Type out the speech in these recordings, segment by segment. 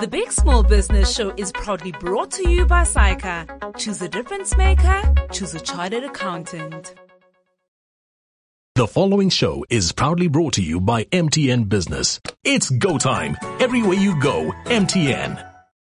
The Big Small Business Show is proudly brought to you by Syca. Choose a difference maker. Choose a chartered accountant. The following show is proudly brought to you by MTN Business. It's go time. Everywhere you go, MTN.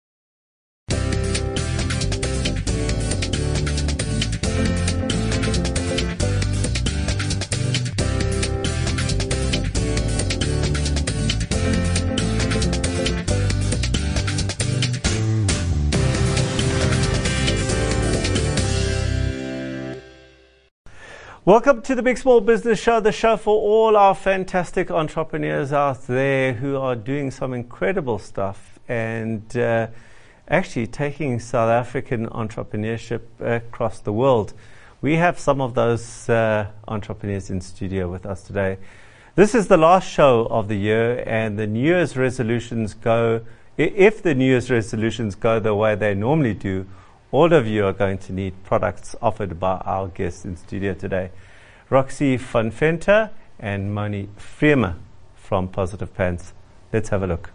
Welcome to the Big Small Business Show, the show for all our fantastic entrepreneurs out there who are doing some incredible stuff and actually taking South African entrepreneurship across the world. We have some of those entrepreneurs in studio with us today. This is the last show of the year, and the New Year's resolutions go, if the New Year's resolutions go the way they normally do, all of you are going to need products offered by our guests in studio today. Roxy van Venter and Moni Freema from Positive Pants. Let's have a look.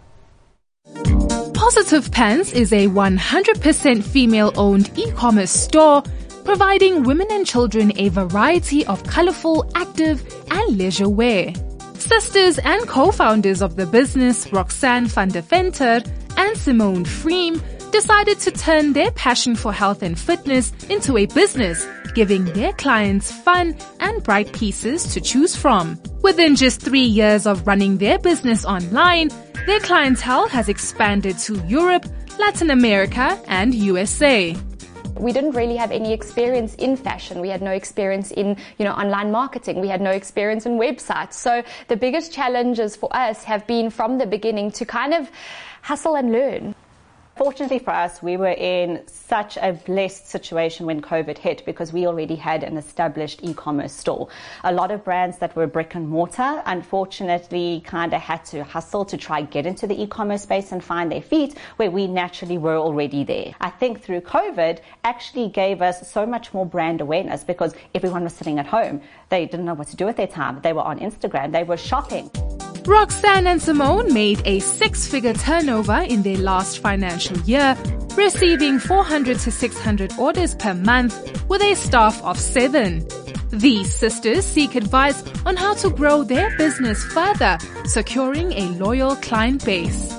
Positive Pants is a 100% female-owned e-commerce store providing women and children a variety of colorful, active and leisure wear. Sisters and co-founders of the business, Roxanne van der Venter and Simone Freem, decided to turn their passion for health and fitness into a business, giving their clients fun and bright pieces to choose from. Within just 3 years of running their business online, their clientele has expanded to Europe, Latin America, and USA. We didn't really have any experience in fashion. We had no experience in, online marketing. We had no experience in websites. So the biggest challenges for us have been from the beginning to kind of hustle and learn. Fortunately for us, we were in such a blessed situation when COVID hit because we already had an established e-commerce store. A lot of brands that were brick and mortar, unfortunately, kind of had to hustle to try get into the e-commerce space and find their feet where we naturally were already there. I think through COVID actually gave us so much more brand awareness because everyone was sitting at home. They didn't know what to do with their time. They were on Instagram. They were shopping. Roxanne and Simone made a 6-figure turnover in their last financial year, receiving 400 to 600 orders per month with a staff of 7. These sisters seek advice on how to grow their business further, securing a loyal client base.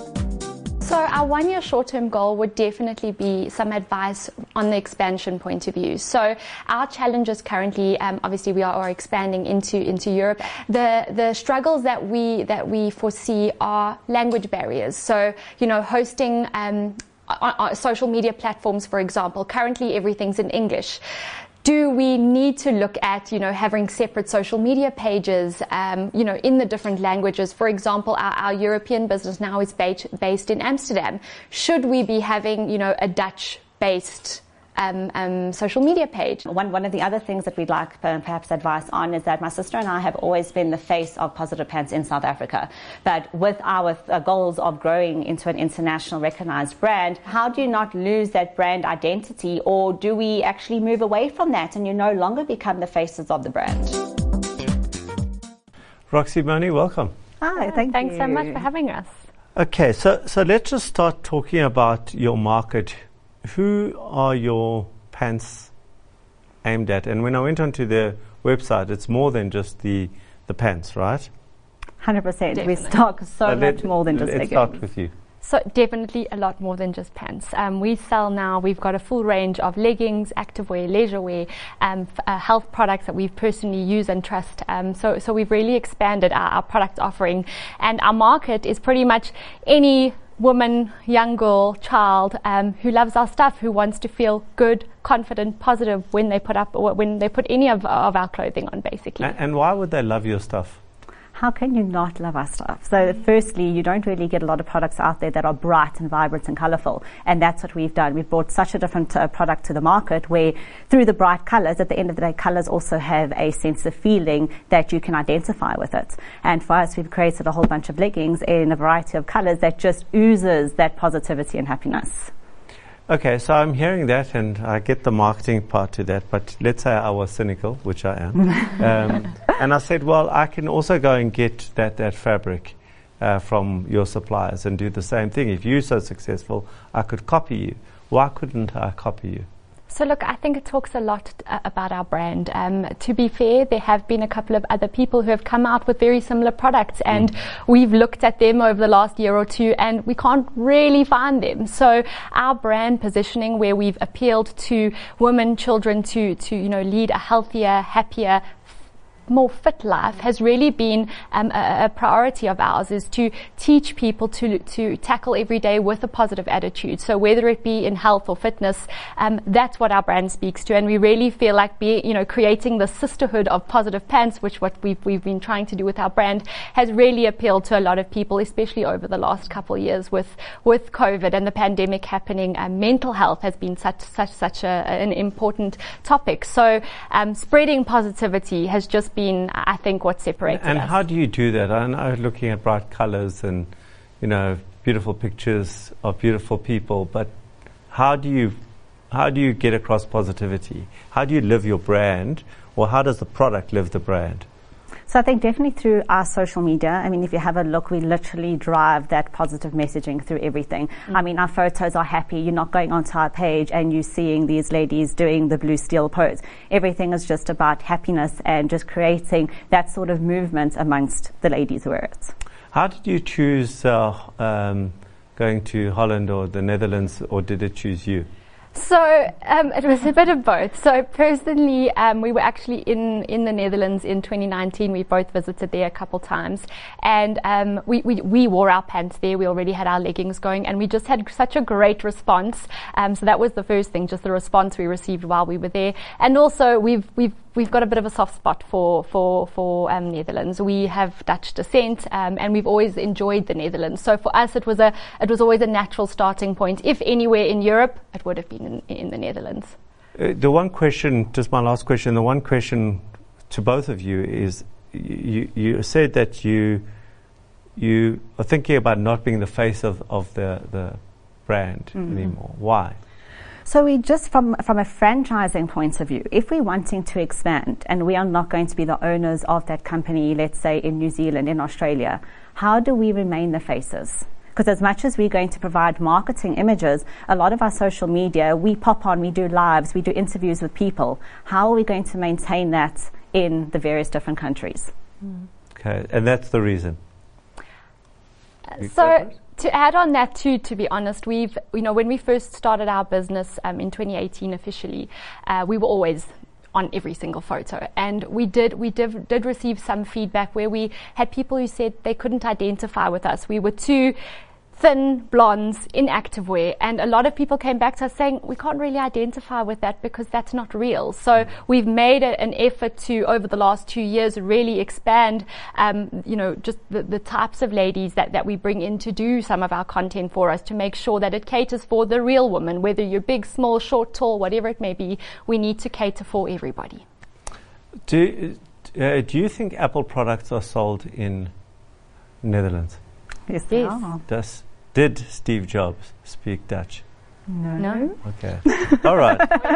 So our 1-year short-term goal would definitely be some advice on the expansion point of view. So our challenges currently, obviously we are expanding into Europe. The struggles that we foresee are language barriers. So, hosting on social media platforms, for example, currently everything's in English. Do we need to look at, having separate social media pages, in the different languages? For example, our European business now is based in Amsterdam. Should we be having, a Dutch-based social media page? One of the other things that we'd like perhaps advice on is that my sister and I have always been the face of Positive Pants in South Africa. But with our goals of growing into an international recognized brand, how do you not lose that brand identity, or do we actually move away from that and you no longer become the faces of the brand? Roxy, Moni, welcome. Hi, thank you. Thanks so much for having us. Okay, so let's just start talking about your market. Who are your pants aimed at? And when I went onto the website, it's more than just the pants, right? 100%. Definitely. We stock so much more than just leggings. Let's start with you. So definitely a lot more than just pants. We sell now, we've got a full range of leggings, activewear, leisurewear, health products that we personally use and trust. So we've really expanded our product offering, and our market is pretty much any woman, young girl, child who loves our stuff, who wants to feel good, confident, positive when they put any of our clothing on, basically. And why would they love your stuff? How can you not love our stuff? So firstly, you don't really get a lot of products out there that are bright and vibrant and colorful. And that's what we've done. We've brought such a different product to the market where through the bright colors, at the end of the day, colors also have a sense of feeling that you can identify with it. And for us, we've created a whole bunch of leggings in a variety of colors that just oozes that positivity and happiness. Okay, so I'm hearing that, and I get the marketing part to that, but let's say I was cynical, which I am, and I said, well, I can also go and get that fabric from your suppliers and do the same thing. If you're so successful, I could copy you. Why couldn't I copy you? So look, I think it talks a lot about our brand. To be fair, there have been a couple of other people who have come out with very similar products, and we've looked at them over the last year or two and we can't really find them. So our brand positioning, where we've appealed to women, children to lead a healthier, happier, more fit life, has really been a priority of ours, is to teach people to tackle every day with a positive attitude. So whether it be in health or fitness, that's what our brand speaks to, and we really feel like creating the sisterhood of positive pants, which what we've been trying to do with our brand, has really appealed to a lot of people, especially over the last couple of years with COVID and the pandemic happening. Mental health has been such an important topic. So spreading positivity has just been, I think, what separates us. And how do you do that? I know, looking at bright colors and, beautiful pictures of beautiful people, but how do you get across positivity? How do you live your brand, or how does the product live the brand? So I think definitely through our social media. I mean, if you have a look, we literally drive that positive messaging through everything. I mean, our photos are happy. You're not going onto our page and you're seeing these ladies doing the blue steel pose. Everything is just about happiness and just creating that sort of movement amongst the ladies who wear it. How did you choose going to Holland or the Netherlands, or did it choose you? So it was a bit of both. So personally, we were actually in the Netherlands in 2019. We both visited there a couple times, and we wore our pants there. We already had our leggings going, and we just had such a great response. So that was the first thing, just the response we received while we were there. And also we've got a bit of a soft spot for Netherlands. We have Dutch descent, and we've always enjoyed the Netherlands. So for us, it was always a natural starting point. If anywhere in Europe, it would have been in the Netherlands. The one question, just my last question, the one question to both of you is, you said that you are thinking about not being the face of the brand anymore. Why? So we just, from a franchising point of view, if we're wanting to expand and we are not going to be the owners of that company, let's say in New Zealand, in Australia, how do we remain the faces? Because as much as we're going to provide marketing images, a lot of our social media, we pop on, we do lives, we do interviews with people. How are we going to maintain that in the various different countries? Okay, and that's the reason. So to add on that too, to be honest, when we first started our business in 2018 officially, we were always on every single photo, and we did receive some feedback where we had people who said they couldn't identify with us. We were too thin blondes in activewear, and a lot of people came back to us saying we can't really identify with that because that's not real. So we've made an effort to, over the last 2 years, really expand just the types of ladies that we bring in to do some of our content for us, to make sure that it caters for the real woman, whether you're big, small, short, tall, whatever it may be. We need to cater for everybody. Do you think Apple products are sold in Netherlands? Yes. Did Steve Jobs speak Dutch? No. Okay. All right.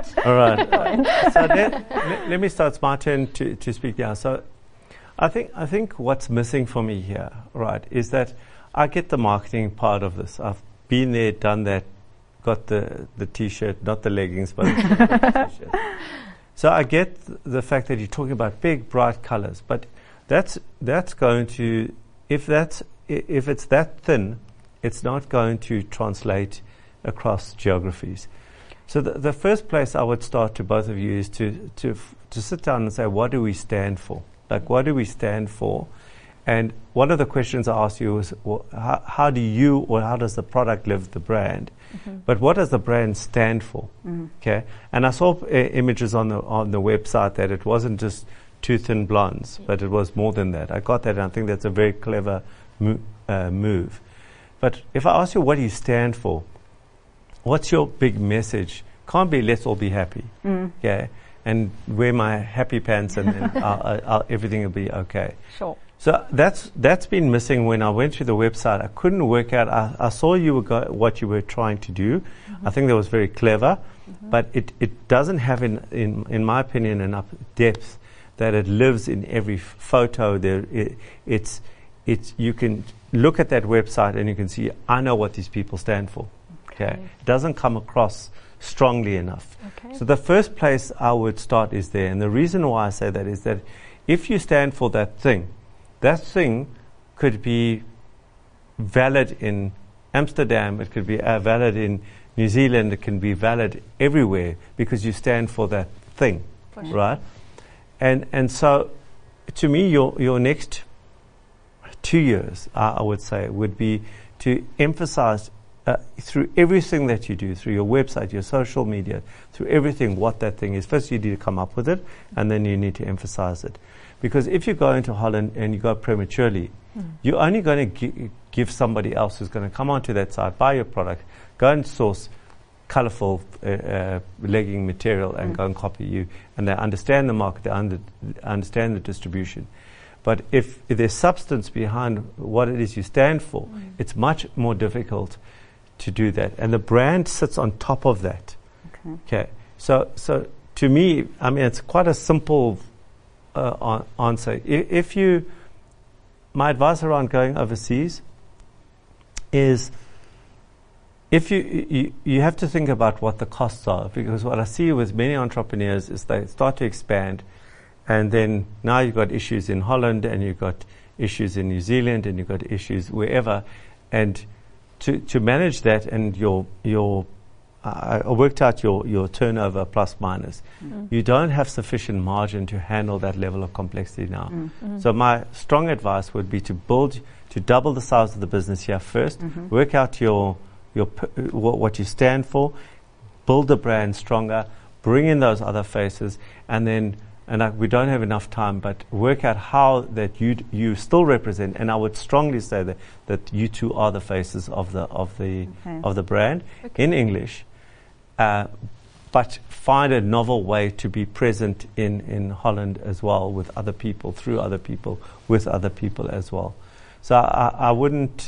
So let me start. It's my turn to speak now. So I think what's missing for me here, right, is that I get the marketing part of this. I've been there, done that, got the T-shirt, not the leggings, but the T-shirt. So I get the fact that you're talking about big, bright colors, but that's going to, if it's that thin, it's not going to translate across geographies. So the first place I would start to both of you is to sit down and say, what do we stand for? Like, what do we stand for? And one of the questions I asked you was, how does the product live the brand? But what does the brand stand for? Okay. And I saw images on the website that it wasn't just two thin blondes, but it was more than that. I got that, and I think that's a very clever move. But if I ask you, what do you stand for? What's your big message? Can't be let's all be happy, okay? And wear my happy pants, and then everything will be okay. Sure. So that's been missing when I went to the website. I couldn't work out. I saw what you were trying to do. I think that was very clever, but it doesn't have, in my opinion, enough depth that it lives in every photo. you can look at that website and you can see, I know what these people stand for. Okay. It doesn't come across strongly enough. Okay. So the first place I would start is there. And the reason why I say that is that if you stand for that thing could be valid in Amsterdam, it could be valid in New Zealand, it can be valid everywhere because you stand for that thing, right? And so to me, your next 2 years, I would say, would be to emphasize through everything that you do, through your website, your social media, through everything, what that thing is. First, you need to come up with it, and then you need to emphasize it. Because if you go into Holland and you go prematurely, you're only going to give somebody else who's going to come onto that site, buy your product, go and source colorful legging material and go and copy you. And they understand the market, they understand the distribution. But if there's substance behind what it is you stand for, it's much more difficult to do that. And the brand sits on top of that. Okay. So to me, I mean, it's quite a simple answer. My advice around going overseas is if you have to think about what the costs are, because what I see with many entrepreneurs is they start to expand, and then now you've got issues in Holland, and you've got issues in New Zealand, and you've got issues wherever, and to manage that, and I worked out your turnover plus minus. You don't have sufficient margin to handle that level of complexity now. So my strong advice would be to double the size of the business here first, work out what you stand for, build the brand stronger, bring in those other faces, and then we don't have enough time, but work out how that you still represent. And I would strongly say that you two are the faces of the brand in English. But find a novel way to be present in Holland as well, with other people, through other people, with other people as well. So I wouldn't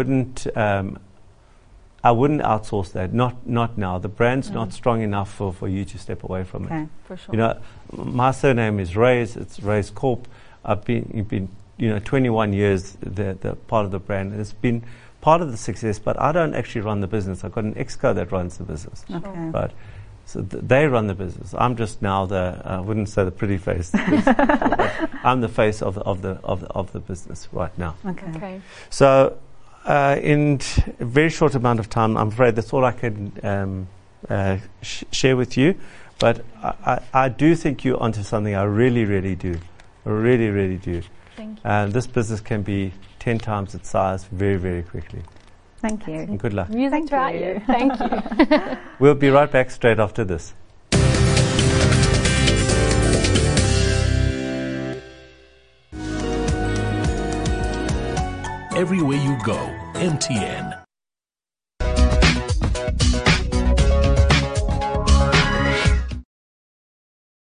outsource that. Not now. The brand's not strong enough for you to step away from it. For sure. You know, my surname is Reyes. It's Reyes Corp. I've been 21 years the part of the brand. It's been part of the success, but I don't actually run the business. I've got an exco that runs the business. Okay. Right. So they run the business. I'm just now I wouldn't say the pretty face. I'm the face of the business right now. Okay. So in a very short amount of time, I'm afraid that's all I can share with you. But I do think you're onto something. I really, really do. I really, really do. Thank you. And this business can be 10 times its size very, very quickly. Thank you. And good luck. Music to our ears. Thank you. We'll be right back straight after this. Everywhere you go, MTN.